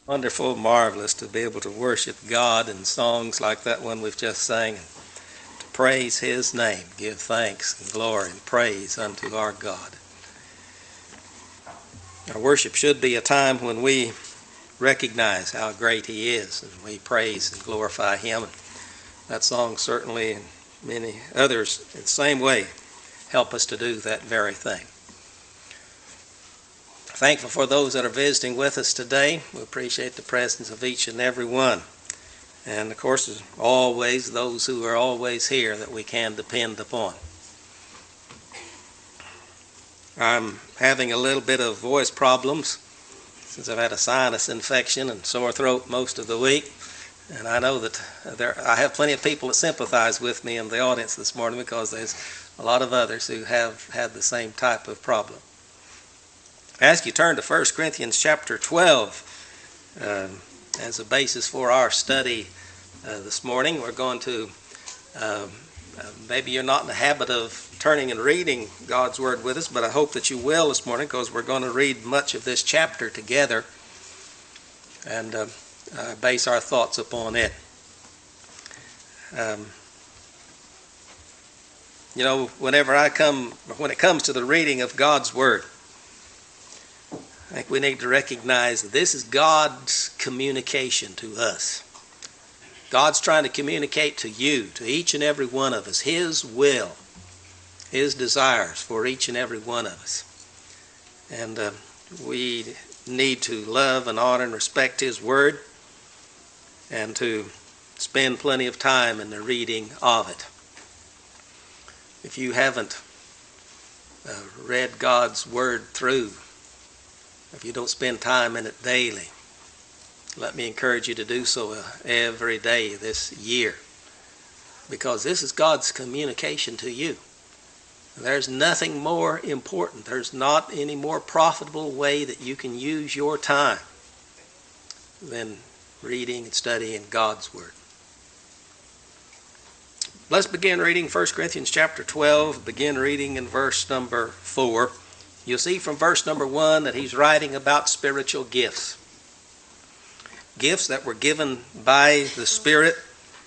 Wonderful, marvelous to be able to worship God in songs like that one we've just sang, and to praise His name, give thanks and glory and praise unto our God. Our worship should be a time when we recognize how great He is, and we praise and glorify Him. And that song certainly, and many others in the same way, help us to do that very thing. Thankful for those that are visiting with us today. We appreciate the presence of each and every one. And of course, as always, those who are always here that we can depend upon. I'm having a little bit of voice problems since I've had a sinus infection and sore throat most of the week. And I know that I have plenty of people that sympathize with me in the audience this morning because there's a lot of others who have had the same type of problem. I ask you to turn to 1 Corinthians chapter 12 as a basis for our study this morning. We're going to, maybe you're not in the habit of turning and reading God's Word with us, but I hope that you will this morning because we're going to read much of this chapter together and base our thoughts upon it. When it comes to the reading of God's Word, I think we need to recognize that this is God's communication to us. God's trying to communicate to you, to each and every one of us, His will, His desires for each and every one of us. And we need to love and honor and respect His Word and to spend plenty of time in the reading of it. If you haven't read God's Word through, if you don't spend time in it daily, let me encourage you to do so every day this year, because this is God's communication to you. There's nothing more important. There's not any more profitable way that you can use your time than reading and studying God's Word. Let's begin reading 1 Corinthians chapter 12, begin reading in verse number 4. You'll see from verse number 1 that he's writing about spiritual gifts. Gifts that were given by the Spirit.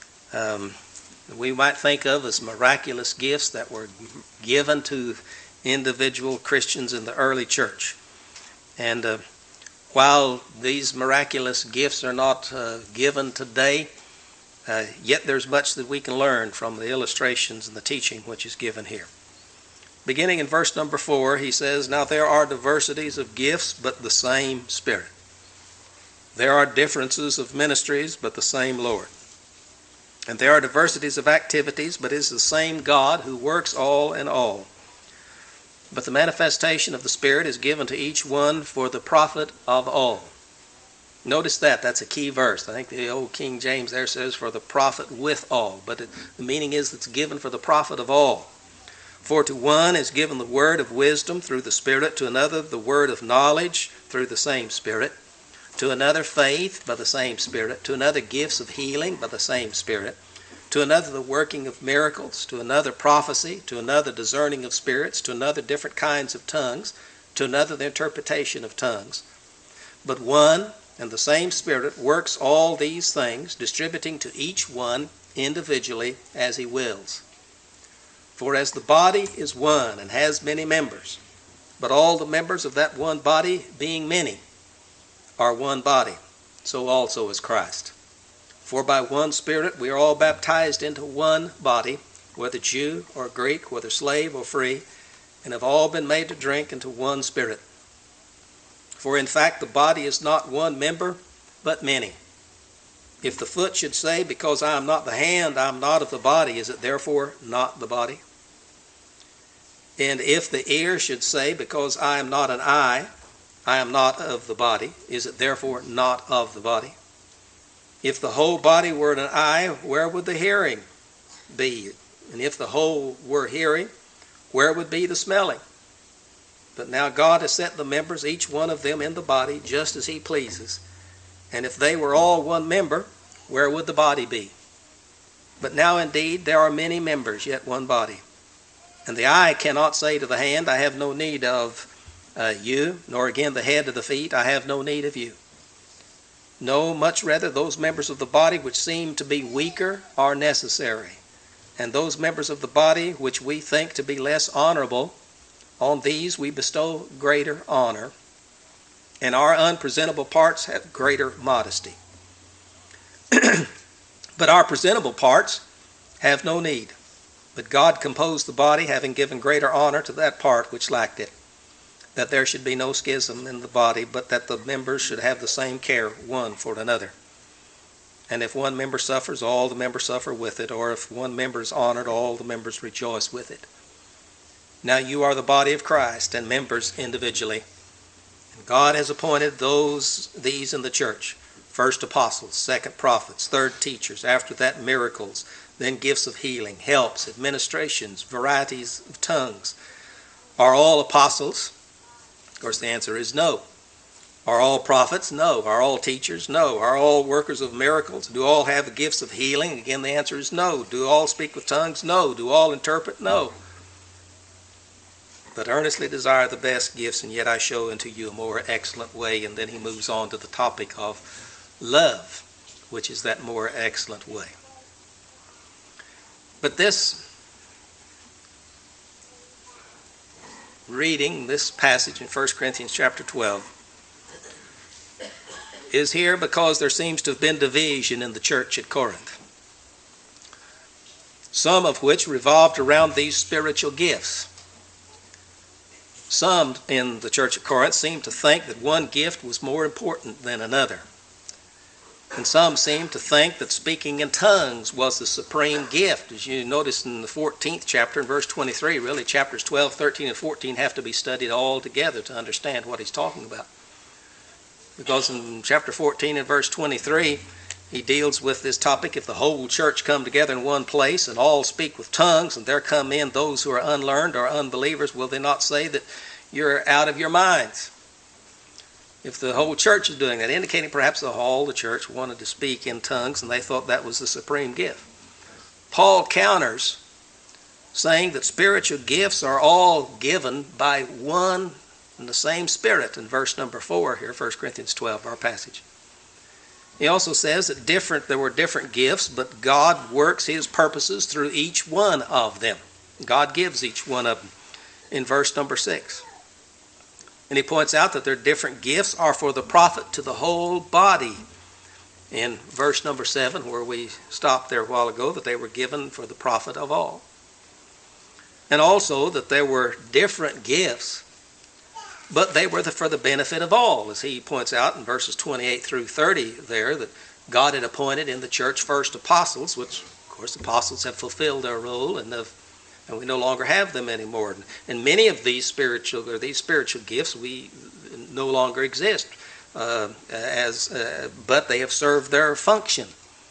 We might think of as miraculous gifts that were given to individual Christians in the early church. And while these miraculous gifts are not given today, yet there's much that we can learn from the illustrations and the teaching which is given here. Beginning in verse number 4, he says, "Now there are diversities of gifts, but the same Spirit. There are differences of ministries, but the same Lord. And there are diversities of activities, but it is the same God who works all in all. But the manifestation of the Spirit is given to each one for the profit of all." Notice that's a key verse. I think the old King James there says for the profit with all, but the meaning is it's given for the profit of all. "For to one is given the word of wisdom through the Spirit, to another the word of knowledge through the same Spirit, to another faith by the same Spirit, to another gifts of healing by the same Spirit, to another the working of miracles, to another prophecy, to another discerning of spirits, to another different kinds of tongues, to another the interpretation of tongues. But one and the same Spirit works all these things, distributing to each one individually as He wills. For as the body is one and has many members, but all the members of that one body, being many, are one body, so also is Christ. For by one Spirit we are all baptized into one body, whether Jew or Greek, whether slave or free, and have all been made to drink into one Spirit. For in fact the body is not one member, but many. If the foot should say, because I am not the hand, I am not of the body, is it therefore not the body? And if the ear should say, because I am not an eye, I am not of the body, is it therefore not of the body? If the whole body were an eye, where would the hearing be? And if the whole were hearing, where would be the smelling? But now God has set the members, each one of them in the body, just as He pleases. And if they were all one member, where would the body be? But now indeed there are many members, yet one body. And the eye cannot say to the hand, I have no need of you, nor again the head to the feet, I have no need of you. No, much rather those members of the body which seem to be weaker are necessary. And those members of the body which we think to be less honorable, on these we bestow greater honor, and our unpresentable parts have greater modesty. But our presentable parts have no need. But God composed the body, having given greater honor to that part which lacked it, that there should be no schism in the body, but that the members should have the same care one for another. And if one member suffers, all the members suffer with it, or if one member is honored, all the members rejoice with it. Now you are the body of Christ, and members individually. And God has appointed these in the church: first apostles, second prophets, third teachers, after that miracles, then gifts of healing, helps, administrations, varieties of tongues. Are all apostles? Of course, the answer is no. Are all prophets? No. Are all teachers? No. Are all workers of miracles? Do all have the gifts of healing? Again, the answer is no. Do all speak with tongues? No. Do all interpret? No. But earnestly desire the best gifts, and yet I show unto you a more excellent way. And then he moves on to the topic of love, which is that more excellent way. But this reading, this passage in 1 Corinthians chapter 12, is here because there seems to have been division in the church at Corinth, some of which revolved around these spiritual gifts. Some in the church at Corinth seemed to think that one gift was more important than another. And some seemed to think that speaking in tongues was the supreme gift. As you notice in the 14th chapter, in verse 23, really chapters 12, 13, and 14 have to be studied all together to understand what he's talking about. Because in chapter 14 and verse 23, he deals with this topic: if the whole church come together in one place and all speak with tongues, and there come in those who are unlearned or unbelievers, will they not say that you're out of your minds? If the whole church is doing that, indicating perhaps the church wanted to speak in tongues and they thought that was the supreme gift. Paul counters, saying that spiritual gifts are all given by one and the same Spirit in verse number 4 here, 1 Corinthians 12, our passage. He also says that there were different gifts, but God works his purposes through each one of them. God gives each one of them in verse number 6. And he points out that their different gifts are for the profit to the whole body. In verse number 7, where we stopped there a while ago, that they were given for the profit of all. And also that there were different gifts, but they were for the benefit of all. As he points out in verses 28 through 30 there, that God had appointed in the church first apostles, which of course apostles have fulfilled their role and we no longer have them anymore. And many of these spiritual gifts we no longer exist, but they have served their function.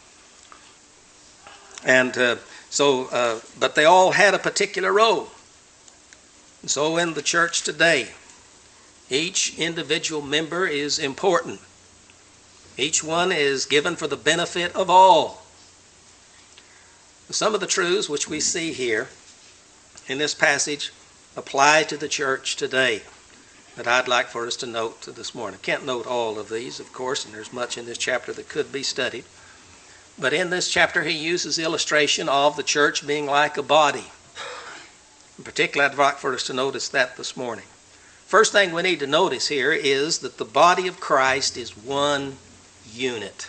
And but they all had a particular role. And so in the church today, each individual member is important. Each one is given for the benefit of all. Some of the truths which we see here in this passage apply to the church today that I'd like for us to note this morning. I can't note all of these, of course, and there's much in this chapter that could be studied. But in this chapter, he uses illustration of the church being like a body. In particular, I'd like for us to notice that this morning. First thing we need to notice here is that the body of Christ is one unit.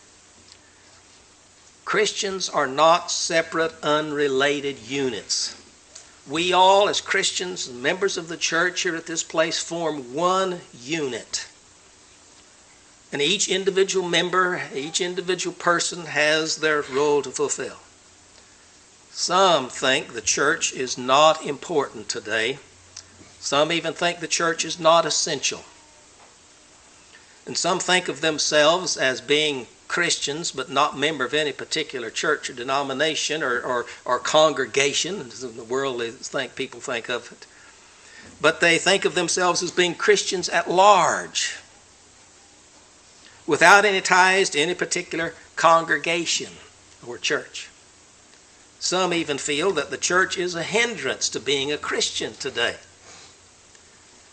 Christians are not separate, unrelated units. We all, as Christians and members of the church here at this place, form one unit. And each individual member, each individual person has their role to fulfill. Some think the church is not important today. Some even think the church is not essential. And some think of themselves as being Christians, but not member of any particular church or denomination or congregation, as in the world people think of it. But they think of themselves as being Christians at large, without any ties to any particular congregation or church. Some even feel that the church is a hindrance to being a Christian today.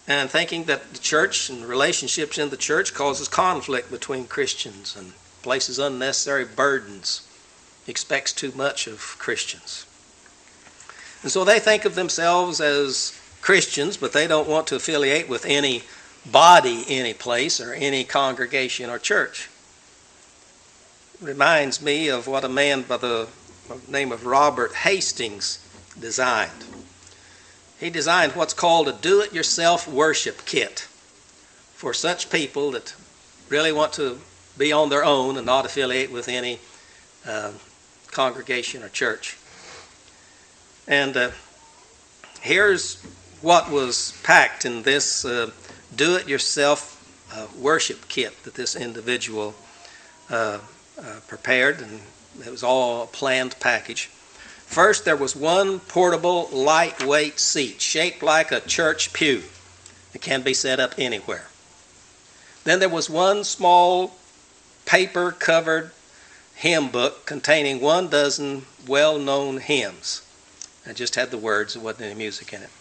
and thinking that the church and relationships in the church causes conflict between Christians and places unnecessary burdens, expects too much of Christians. And so they think of themselves as Christians, but they don't want to affiliate with any body, any place, or any congregation or church. It reminds me of what a man by the name of Robert Hastings designed. He designed what's called a do-it-yourself worship kit for such people that really want to be on their own and not affiliate with any congregation or church. And here's what was packed in this do-it-yourself worship kit that this individual prepared, and it was all a planned package. First, there was one portable, lightweight seat shaped like a church pew. It can be set up anywhere. Then there was one small paper-covered hymn book containing 12 well-known hymns. It just had the words, there wasn't any music in it.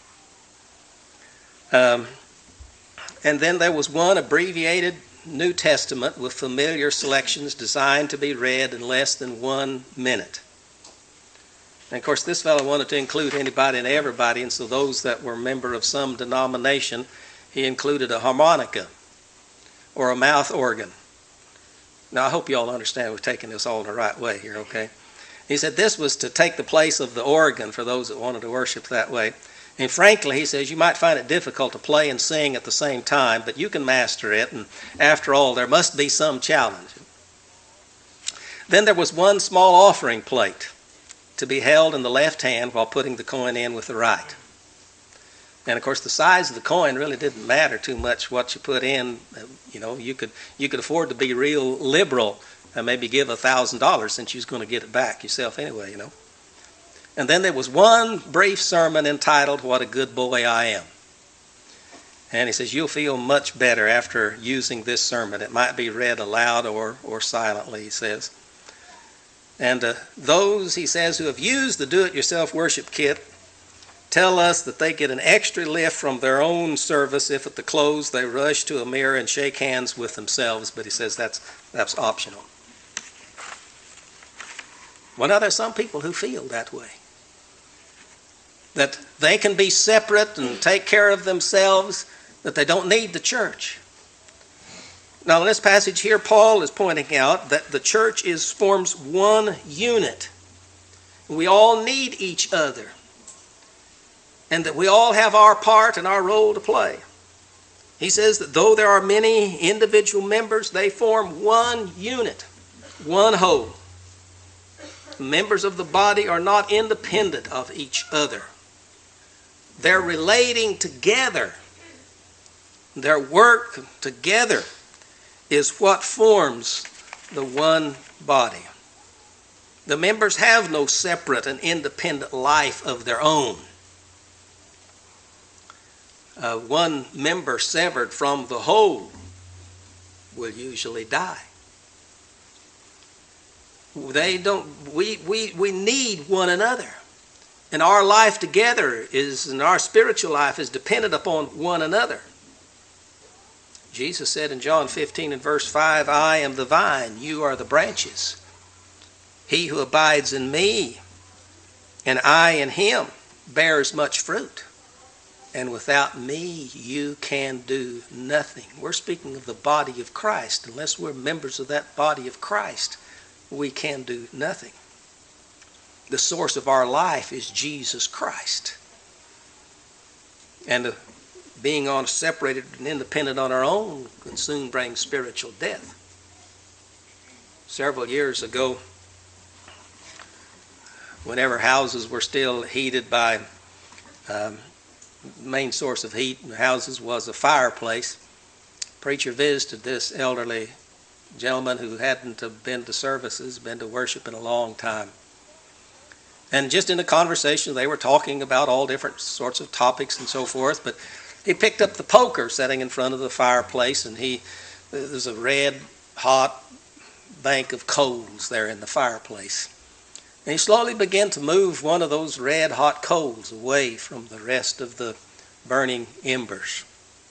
And then there was one abbreviated New Testament with familiar selections designed to be read in less than 1 minute. And of course, this fellow wanted to include anybody and everybody, and so those that were a member of some denomination, he included a harmonica or a mouth organ. Now, I hope you all understand we're taking this all in the right way here, okay? He said this was to take the place of the organ for those that wanted to worship that way. And frankly, he says, you might find it difficult to play and sing at the same time, but you can master it, and after all, there must be some challenge. Then there was one small offering plate to be held in the left hand while putting the coin in with the right. And of course, the size of the coin really didn't matter too much what you put in. You could afford to be real liberal and maybe give $1,000 since you was going to get it back yourself anyway, And then there was one brief sermon entitled, "What a Good Boy I Am." And he says, you'll feel much better after using this sermon. It might be read aloud or silently, he says. And those, he says, who have used the do-it-yourself worship kit tell us that they get an extra lift from their own service if at the close they rush to a mirror and shake hands with themselves, but he says that's optional. Well, now there's some people who feel that way, that they can be separate and take care of themselves, that they don't need the church. Now, in this passage here, Paul is pointing out that the church forms one unit. We all need each other, and that we all have our part and our role to play. He says that though there are many individual members, they form one unit, one whole. The members of the body are not independent of each other. They're relating together. Their work together is what forms the one body. The members have no separate and independent life of their own. One member severed from the whole will usually die. We need one another. And our life together and our spiritual life is dependent upon one another. Jesus said in John 15 and verse 5, I am the vine, you are the branches. He who abides in me and I in him bears much fruit. And without me you can do nothing. We're speaking of the body of Christ. Unless we're members of that body of Christ, we can do nothing. The source of our life is Jesus Christ. And being separated and independent on our own can soon bring spiritual death. Several years ago, whenever houses were still heated by main source of heat in the houses was a fireplace, the preacher visited this elderly gentleman who hadn't been to services, been to worship in a long time. And just in the conversation, they were talking about all different sorts of topics and so forth, but he picked up the poker sitting in front of the fireplace, and there's a red, hot bank of coals there in the fireplace. And he slowly began to move one of those red, hot coals away from the rest of the burning embers.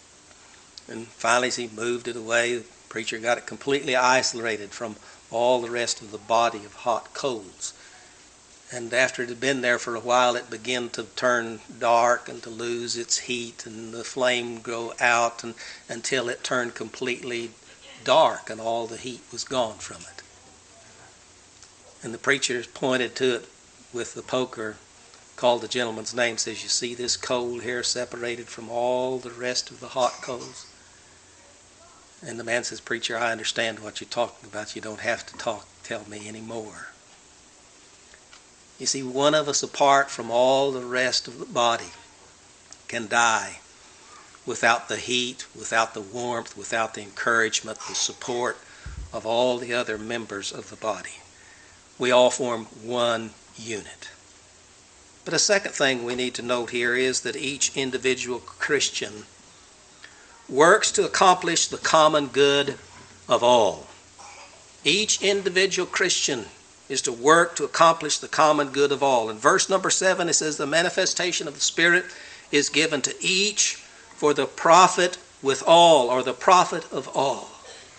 And finally, as he moved it away, the preacher got it completely isolated from all the rest of the body of hot coals. And after it had been there for a while, it began to turn dark and to lose its heat, and the flame go out until it turned completely dark and all the heat was gone from it. And the preacher pointed to it with the poker, called the gentleman's name, says, "You see this coal here separated from all the rest of the hot coals?" And the man says, "Preacher, I understand what you're talking about. You don't have to tell me anymore." You see, one of us apart from all the rest of the body can die without the heat, without the warmth, without the encouragement, the support of all the other members of the body. We all form one unit. But a second thing we need to note here is that each individual Christian works to accomplish the common good of all. Each individual Christian is to work to accomplish the common good of all. In verse number 7, it says, "The manifestation of the Spirit is given to each for the profit with all," or the profit of all.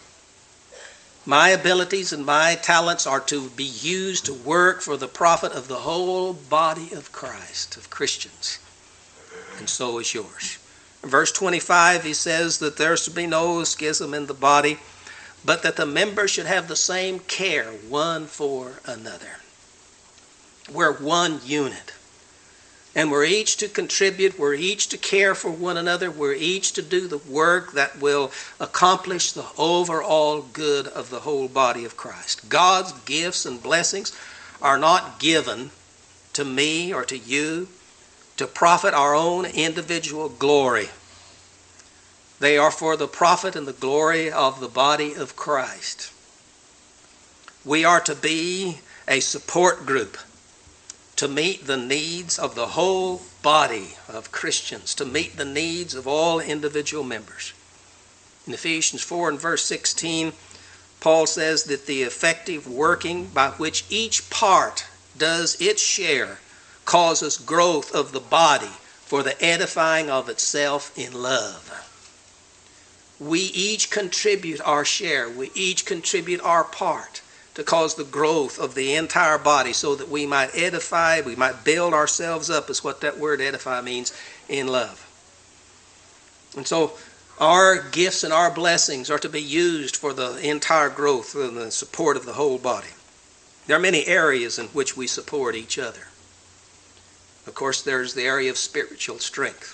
My abilities and my talents are to be used to work for the profit of the whole body of Christ, of Christians. And so is yours. In verse 25, he says that there is to be no schism in the body, but that the members should have the same care one for another. We're one unit. And we're each to contribute, we're each to care for one another, we're each to do the work that will accomplish the overall good of the whole body of Christ. God's gifts and blessings are not given to me or to you to profit our own individual glory. They are for the profit and the glory of the body of Christ. We are to be a support group to meet the needs of the whole body of Christians, to meet the needs of all individual members. In Ephesians 4 and verse 16, Paul says that the effective working by which each part does its share causes growth of the body for the edifying of itself in love. We each contribute our share. We each contribute our part to cause the growth of the entire body so that we might edify, we might build ourselves up, is what that word edify means, in love. And so our gifts and our blessings are to be used for the entire growth and the support of the whole body. There are many areas in which we support each other. Of course, there's the area of spiritual strength,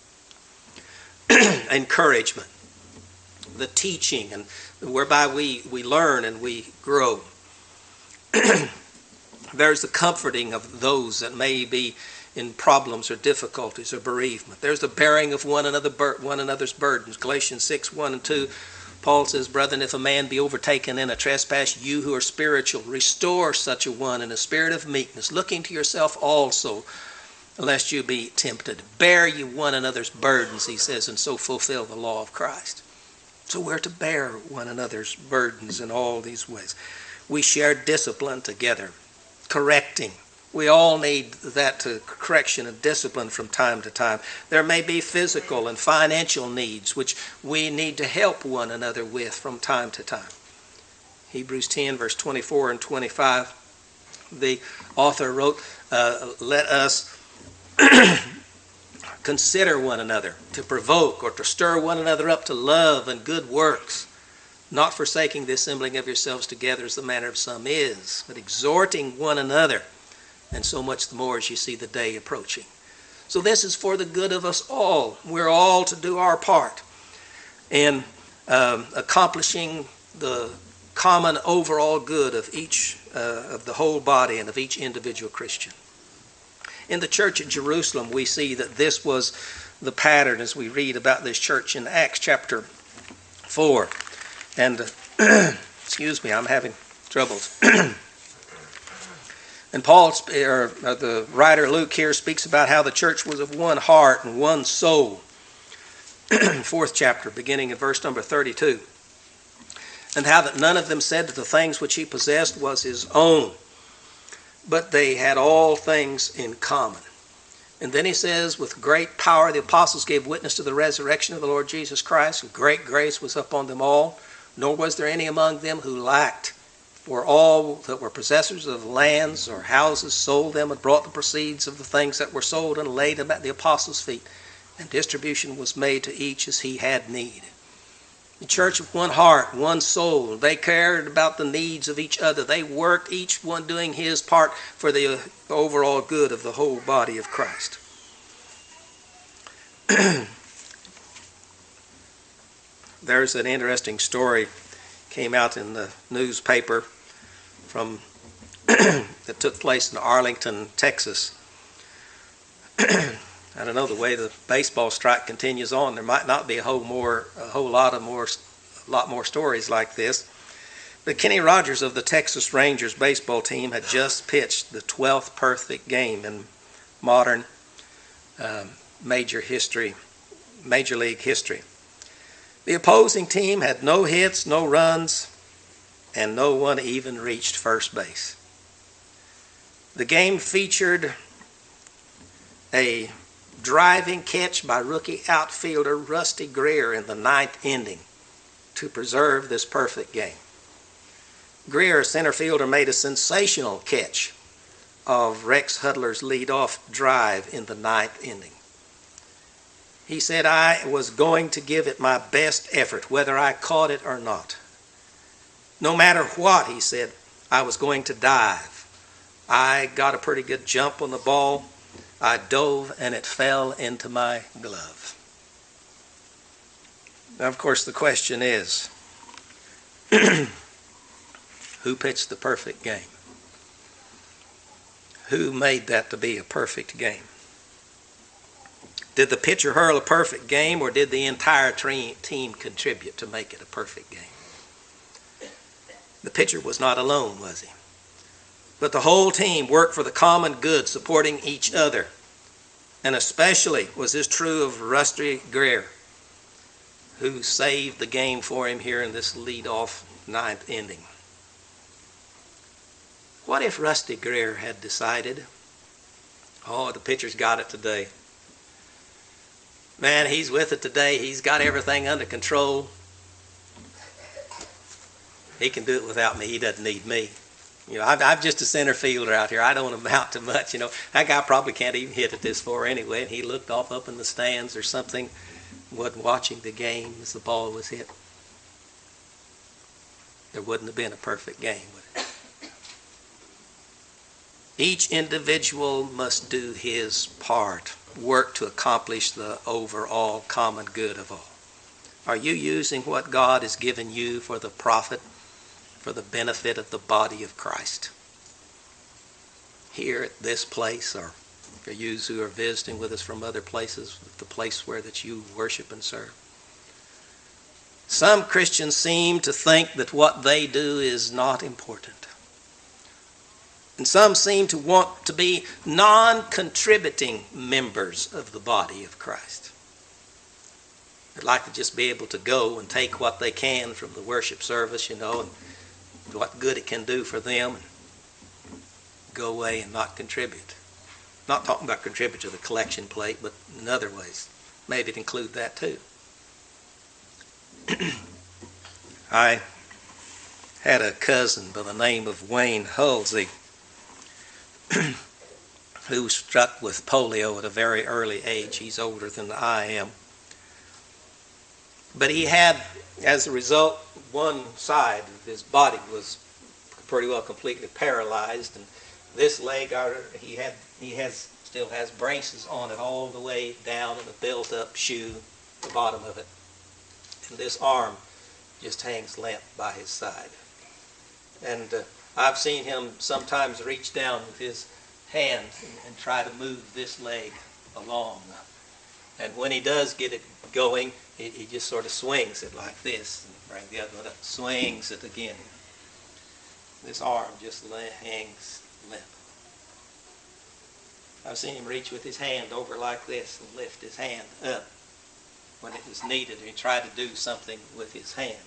encouragement, the teaching, and whereby we learn and we grow. There's the comforting of those that may be in problems or difficulties or bereavement. There's the bearing of one another's burdens. Galatians 6, 1 and 2, Paul says, "Brethren, if a man be overtaken in a trespass, you who are spiritual, restore such a one in a spirit of meekness, looking to yourself also, lest you be tempted. Bear you one another's burdens," he says, "and so fulfill the law of Christ." So we're to bear one another's burdens in all these ways. We share discipline together, correcting. We all need that correction and discipline from time to time. There may be physical and financial needs which we need to help one another with from time to time. Hebrews 10, verse 24 and 25, the author wrote, "Let us consider one another, to provoke or to stir one another up to love and good works, not forsaking the assembling of yourselves together as the manner of some is, but exhorting one another, and so much the more as you see the day approaching." So this is for the good of us all. We're all to do our part in accomplishing the common overall good of each of the whole body and of each individual Christian. In the church at Jerusalem, we see that this was the pattern as we read about this church in Acts chapter 4. And, excuse me, I'm having troubles. And the writer Luke here speaks about how the church was of one heart and one soul. 4th chapter, beginning in verse number 32. "And how that none of them said that the things which he possessed was his own, but they had all things in common. And then he says, with great power the apostles gave witness to the resurrection of the Lord Jesus Christ, and great grace was upon them all, nor was there any among them who lacked. For all that were possessors of lands or houses sold them and brought the proceeds of the things that were sold and laid them at the apostles' feet, and distribution was made to each as he had need. The church of one heart, one soul. They cared about the needs of each other. They worked, each one doing his part for the overall good of the whole body of Christ. There's an interesting story came out in the newspaper from that took place in Arlington, Texas. I don't know, the way the baseball strike continues on, there might not be a lot more stories like this. But Kenny Rogers of the Texas Rangers baseball team had just pitched the 12th perfect game in modern Major League history. The opposing team had no hits, no runs, and no one even reached first base. The game featured a driving catch by rookie outfielder Rusty Greer in the 9th inning to preserve this perfect game. Greer, center fielder, made a sensational catch of Rex Hudler's leadoff drive in the 9th inning. He said, "I was going to give it my best effort, whether I caught it or not. No matter what," he said, "I was going to dive. I got a pretty good jump on the ball. I dove and it fell into my glove." Now, of course, the question is, who pitched the perfect game? Who made that to be a perfect game? Did the pitcher hurl a perfect game, or did the entire team contribute to make it a perfect game? The pitcher was not alone, was he? But the whole team worked for the common good, supporting each other. And especially was this true of Rusty Greer, who saved the game for him here in this lead-off 9th inning. What if Rusty Greer had decided, the pitcher's got it today. Man, he's with it today. He's got everything under control. He can do it without me. He doesn't need me. I'm just a center fielder out here. I don't amount to much. That guy probably can't even hit it this far anyway. And he looked off up in the stands or something, wasn't watching the game as the ball was hit. There wouldn't have been a perfect game, would it? Each individual must do his part, work to accomplish the overall common good of all. Are you using what God has given you for the profit, for the benefit of the body of Christ? Here at this place, or for you who are visiting with us from other places, the place where that you worship and serve. Some Christians seem to think that what they do is not important. And some seem to want to be non-contributing members of the body of Christ. They'd like to just be able to go and take what they can from the worship service, and what good it can do for them, and go away and not contribute. Not talking about contribute to the collection plate, but in other ways. Maybe it include that too. I had a cousin by the name of Wayne Hulsey who was struck with polio at a very early age. He's older than I am. But he had, as a result, one side of his body was pretty well completely paralyzed, and this leg, still has braces on it all the way down in a built-up shoe at the bottom of it. And this arm just hangs limp by his side. And I've seen him sometimes reach down with his hand and try to move this leg along. And when he does get it going, he just sort of swings it like this, and bring the other one up, swings it again. This arm just hangs limp. I've seen him reach with his hand over like this and lift his hand up when it was needed, and he tried to do something with his hand.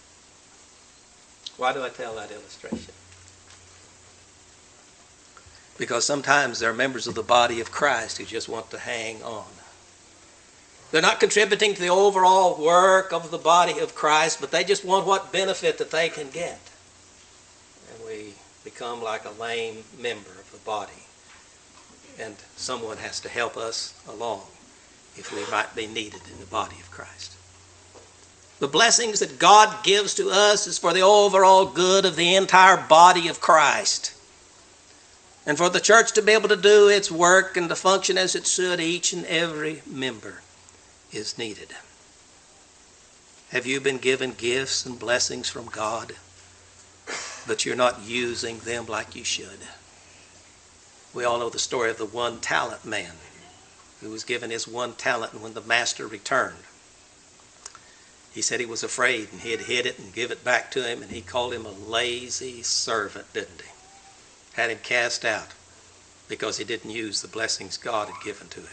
Why do I tell that illustration? Because sometimes there are members of the body of Christ who just want to hang on. They're not contributing to the overall work of the body of Christ, but they just want what benefit that they can get. And we become like a lame member of the body. And someone has to help us along if we might be needed in the body of Christ. The blessings that God gives to us is for the overall good of the entire body of Christ. And for the church to be able to do its work and to function as it should, each and every member is needed. Have you been given gifts and blessings from God, but you're not using them like you should? We all know the story of the one-talent man who was given his one talent, and when the master returned, he said he was afraid and he'd hid it and give it back to him, and he called him a lazy servant, didn't he? Had him cast out because he didn't use the blessings God had given to him.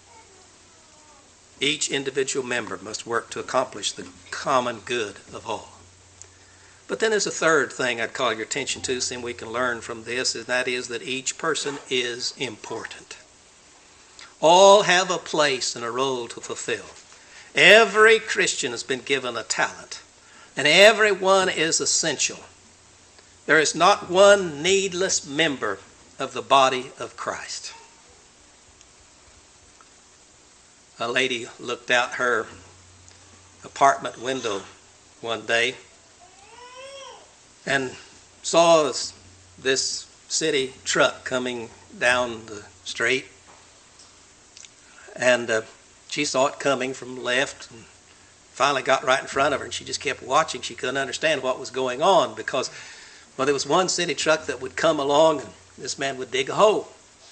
Each individual member must work to accomplish the common good of all. But then there's a third thing I'd call your attention to, seeing we can learn from this, and that is that each person is important. All have a place and a role to fulfill. Every Christian has been given a talent, and everyone is essential. There is not one needless member of the body of Christ. A lady looked out her apartment window one day and saw this city truck coming down the street. And she saw it coming from the left and finally got right in front of her, and she just kept watching. She couldn't understand what was going on because, well, there was one city truck that would come along and this man would dig a hole.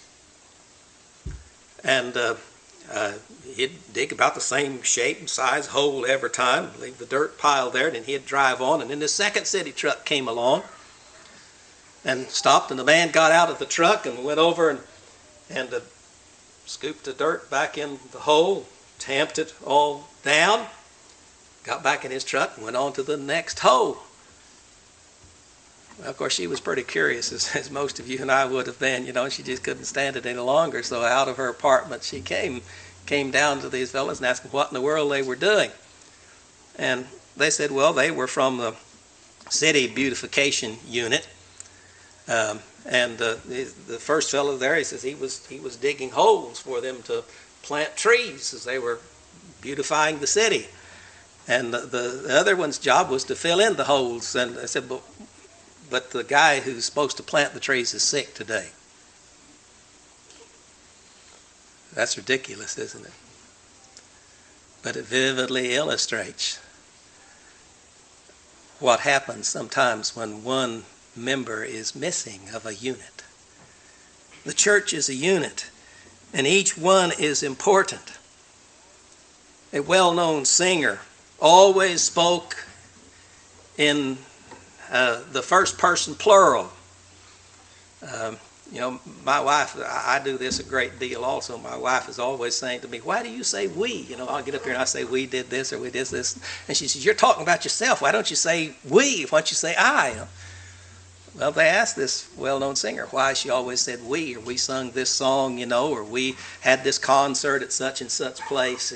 And he'd dig about the same shape and size hole every time, leave the dirt pile there, and then he'd drive on. And then the second city truck came along and stopped, and the man got out of the truck and went over and scooped the dirt back in the hole, tamped it all down, got back in his truck and went on to the next hole. Well, of course, she was pretty curious, as most of you and I would have been. She just couldn't stand it any longer. So out of her apartment, she came down to these fellas and asked them what in the world they were doing. And they said, well, they were from the city beautification unit. And the first fellow there, he says he was digging holes for them to plant trees as they were beautifying the city. And the other one's job was to fill in the holes. And I said, but the guy who's supposed to plant the trees is sick today. That's ridiculous, isn't it? But it vividly illustrates what happens sometimes when one member is missing of a unit. The church is a unit, and each one is important. A well-known singer always spoke in the first person plural. My wife, I do this a great deal also. My wife is always saying to me, why do you say we? I'll get up here and I say, we did this or we did this. And she says, you're talking about yourself. Why don't you say we? Why don't you say I? Well, they asked this well-known singer why she always said we, or we sung this song, or we had this concert at such and such place,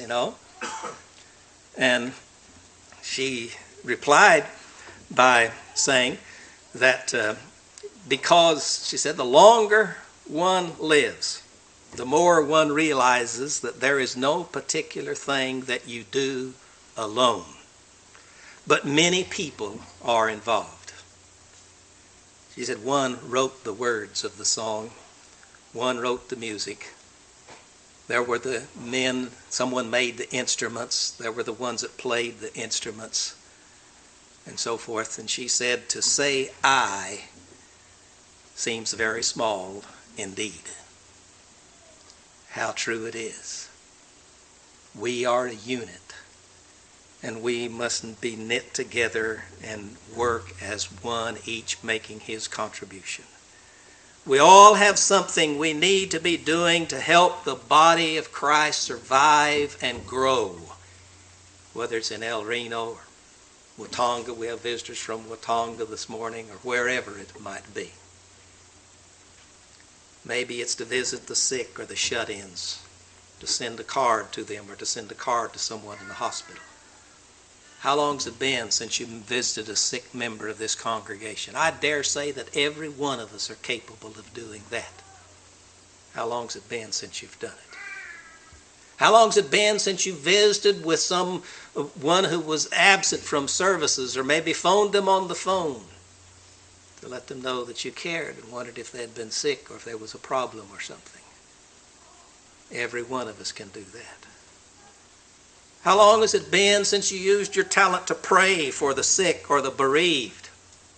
And she replied by saying that because, she said, the longer one lives, the more one realizes that there is no particular thing that you do alone, but many people are involved. She said one wrote the words of the song, one wrote the music. There were the men, someone made the instruments, there were the ones that played the instruments, and so forth. And she said, to say I seems very small indeed. How true it is. We are a unit, and we mustn't be knit together and work as one, each making his contribution. We all have something we need to be doing to help the body of Christ survive and grow. Whether it's in El Reno or Watonga, we have visitors from Watonga this morning, or wherever it might be. Maybe it's to visit the sick or the shut-ins, to send a card to them or to send a card to someone in the hospital. How long's it been since you visited a sick member of this congregation? I dare say that every one of us are capable of doing that. How long's it been since you've done it? How long's it been since you visited with someone who was absent from services, or maybe phoned them on the phone to let them know that you cared and wondered if they'd been sick or if there was a problem or something? Every one of us can do that. How long has it been since you used your talent to pray for the sick or the bereaved?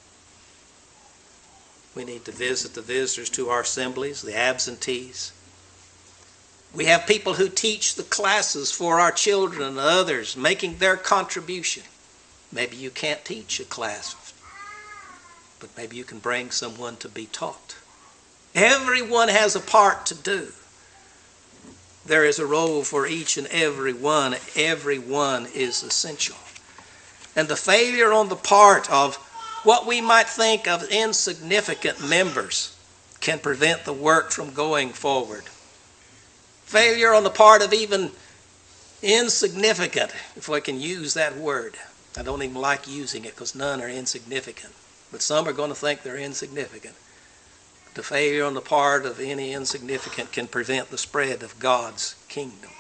We need to visit the visitors to our assemblies, the absentees. We have people who teach the classes for our children and others, making their contribution. Maybe you can't teach a class, but maybe you can bring someone to be taught. Everyone has a part to do. There is a role for each and every one. Everyone is essential. And the failure on the part of what we might think of insignificant members can prevent the work from going forward. Failure on the part of even insignificant, if I can use that word. I don't even like using it because none are insignificant. But some are going to think they're insignificant. The failure on the part of any insignificant can prevent the spread of God's kingdom.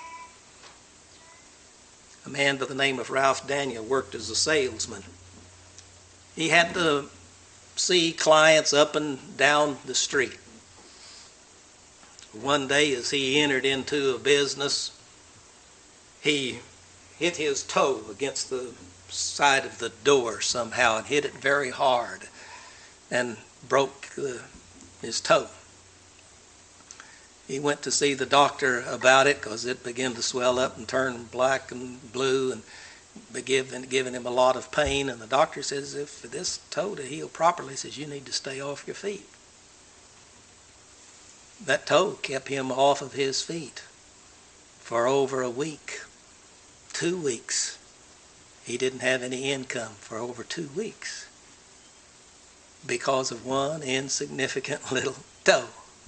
A man by the name of Ralph Daniel worked as a salesman. He had to see clients up and down the street. One day as he entered into a business, he hit his toe against the side of the door somehow and hit it very hard and broke his toe. He went to see the doctor about it because it began to swell up and turn black and blue and giving him a lot of pain. And the doctor says, if this toe to heal properly, says you need to stay off your feet. That toe kept him off of his feet for over a week, 2 weeks. He didn't have any income for over 2 weeks because of one insignificant little toe.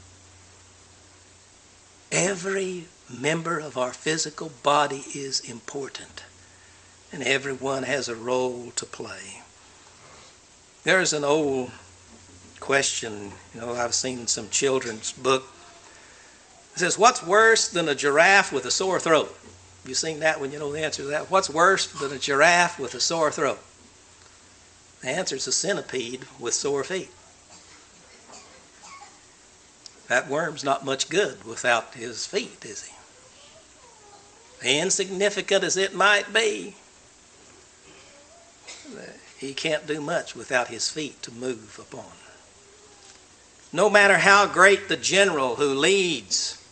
Every member of our physical body is important, and everyone has a role to play. There's an old question, I've seen some children's book. It says, what's worse than a giraffe with a sore throat? Have you seen that one? You know the answer to that? What's worse than a giraffe with a sore throat? The answer is a centipede with sore feet. That worm's not much good without his feet, is he? Insignificant as it might be, he can't do much without his feet to move upon. No matter how great the general who leads,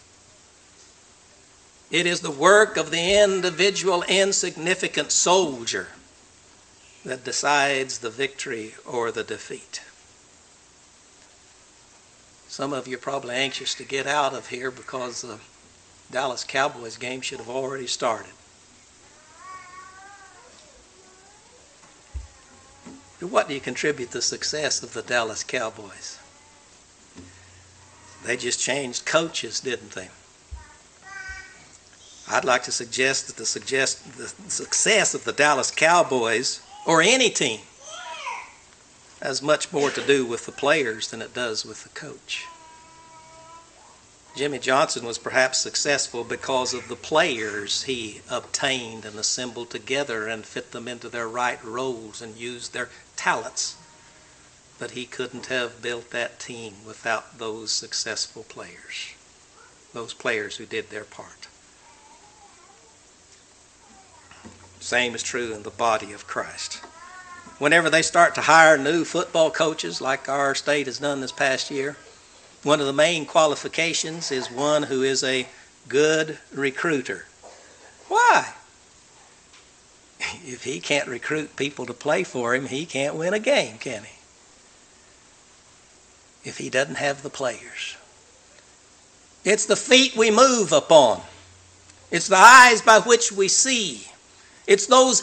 it is the work of the individual insignificant soldier that decides the victory or the defeat. Some of you are probably anxious to get out of here because the Dallas Cowboys game should have already started. To what do you contribute the success of the Dallas Cowboys? They just changed coaches, didn't they? I'd like to suggest that the success of the Dallas Cowboys, or any team, has much more to do with the players than it does with the coach. Jimmy Johnson was perhaps successful because of the players he obtained and assembled together and fit them into their right roles and used their talents. But he couldn't have built that team without those successful players, those players who did their part. Same is true in the body of Christ. Whenever they start to hire new football coaches, like our state has done this past year, one of the main qualifications is one who is a good recruiter. Why? If he can't recruit people to play for him, he can't win a game, can he? If he doesn't have the players. It's the feet we move upon. It's the eyes by which we see. It's those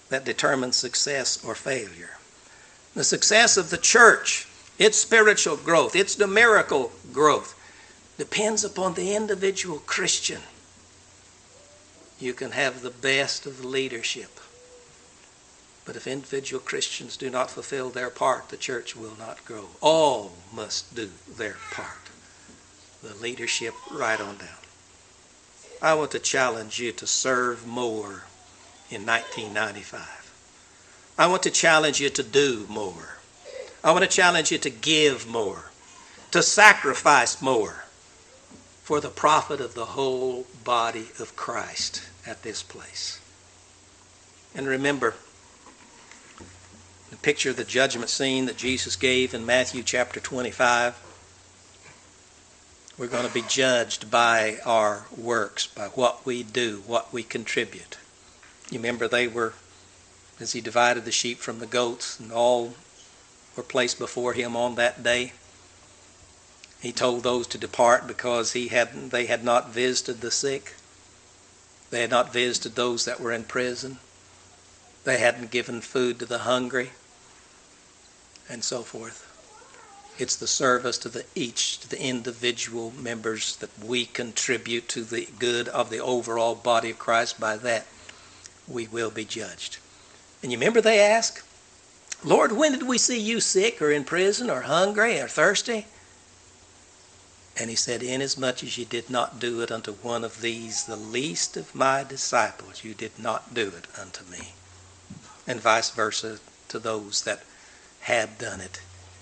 that determines success or failure. The success of the church, its spiritual growth, its numerical growth, depends upon the individual Christian. You can have the best of the leadership, but if individual Christians do not fulfill their part, the church will not grow. All must do their part. The leadership right on down. I want to challenge you to serve more in 1995. I want to challenge you to do more. I want to challenge you to give more, to sacrifice more for the profit of the whole body of Christ at this place. And remember, the picture of the judgment scene that Jesus gave in Matthew chapter 25, we're going to be judged by our works, by what we do, what we contribute. You remember they were, as he divided the sheep from the goats, and all were placed before him on that day. He told those to depart because they had not visited the sick. They had not visited those that were in prison. They hadn't given food to the hungry, and so forth. It's the service to the individual members that we contribute to the good of the overall body of Christ. By that, we will be judged. And you remember they asked, Lord, when did we see you sick or in prison or hungry or thirsty? And he said, inasmuch as you did not do it unto one of these, the least of my disciples, you did not do it unto me. And vice versa to those that had done it.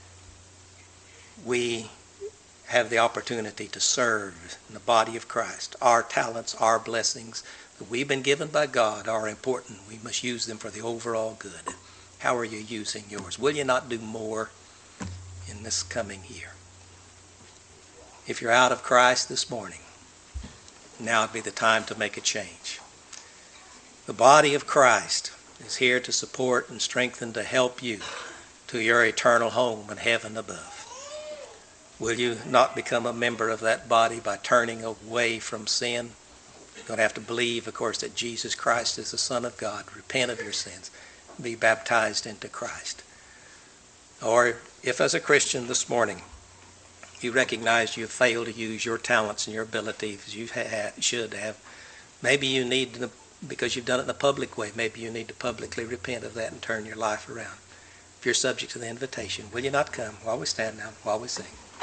We have the opportunity to serve in the body of Christ. Our talents, our blessings that we've been given by God are important. We must use them for the overall good. How are you using yours? Will you not do more in this coming year? If you're out of Christ this morning, now would be the time to make a change. The body of Christ is here to support and strengthen, to help you to your eternal home in heaven above. Will you not become a member of that body by turning away from sin? You're going to have to believe, of course, that Jesus Christ is the Son of God. Repent of your sins. Be baptized into Christ. Or if as a Christian this morning, you recognize you have failed to use your talents and your abilities as you should have, maybe you need to, because you've done it in a public way, maybe you need to publicly repent of that and turn your life around. If you're subject to the invitation, will you not come while we stand now, while we sing?